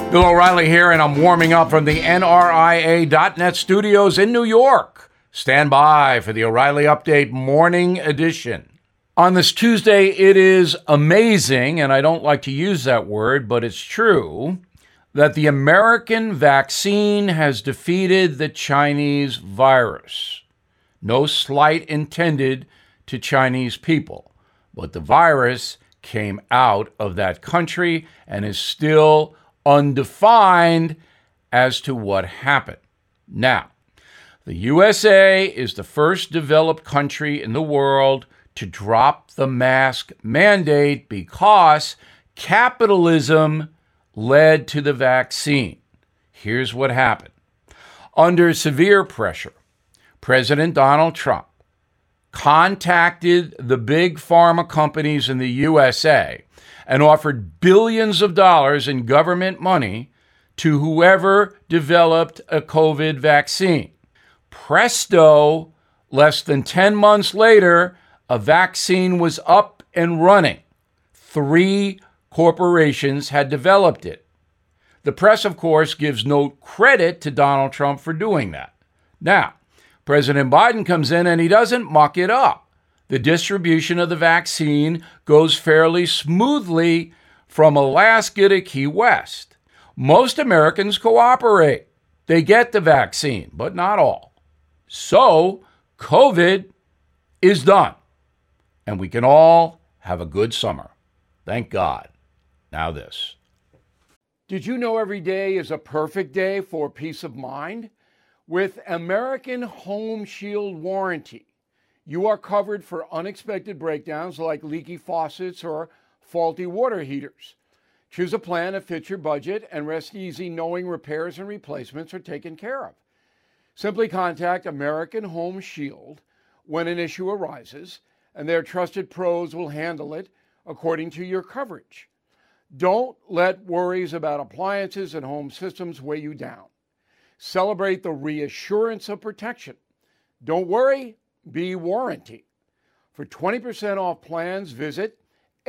Bill O'Reilly here, and I'm warming up from the NRIA.net studios in New York. Stand by for the O'Reilly Update Morning Edition. On this Tuesday, it is amazing, and I don't like to use that word, but it's true, that the American vaccine has defeated the Chinese virus. No slight intended to Chinese people, but the virus came out of that country and is still undefined as to what happened. Now, the USA is the first developed country in the world to drop the mask mandate because capitalism led to the vaccine. Here's what happened. Under severe pressure, President Donald Trump contacted the big pharma companies in the USA and offered billions of dollars in government money to whoever developed a COVID vaccine. Presto, less than 10 months later, a vaccine was up and running. 3 corporations had developed it. The press, of course, gives no credit to Donald Trump for doing that. Now, President Biden comes in and he doesn't muck it up. The distribution of the vaccine goes fairly smoothly from Alaska to Key West. Most Americans cooperate. They get the vaccine, but not all. So, COVID is done, and we can all have a good summer. Thank God. Now this. Did you know every day is a perfect day for peace of mind? With American Home Shield Warranty, you are covered for unexpected breakdowns like leaky faucets or faulty water heaters. Choose a plan that fits your budget and rest easy knowing repairs and replacements are taken care of. Simply contact American Home Shield when an issue arises, and their trusted pros will handle it according to your coverage. Don't let worries about appliances and home systems weigh you down. Celebrate the reassurance of protection. Don't worry, be warranty. For 20% off plans, visit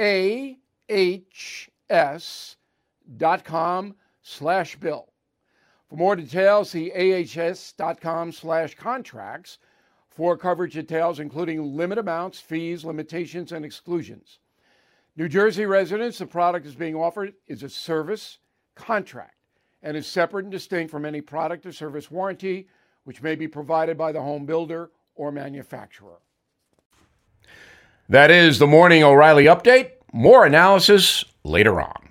ahs.com/bill. For more details, see ahs.com/contracts for coverage details, including limit amounts, fees, limitations, and exclusions. New Jersey residents, the product is being offered is a service contract and is separate and distinct from any product or service warranty, which may be provided by the home builder or manufacturer. That is the Morning O'Reilly Update. More analysis later on.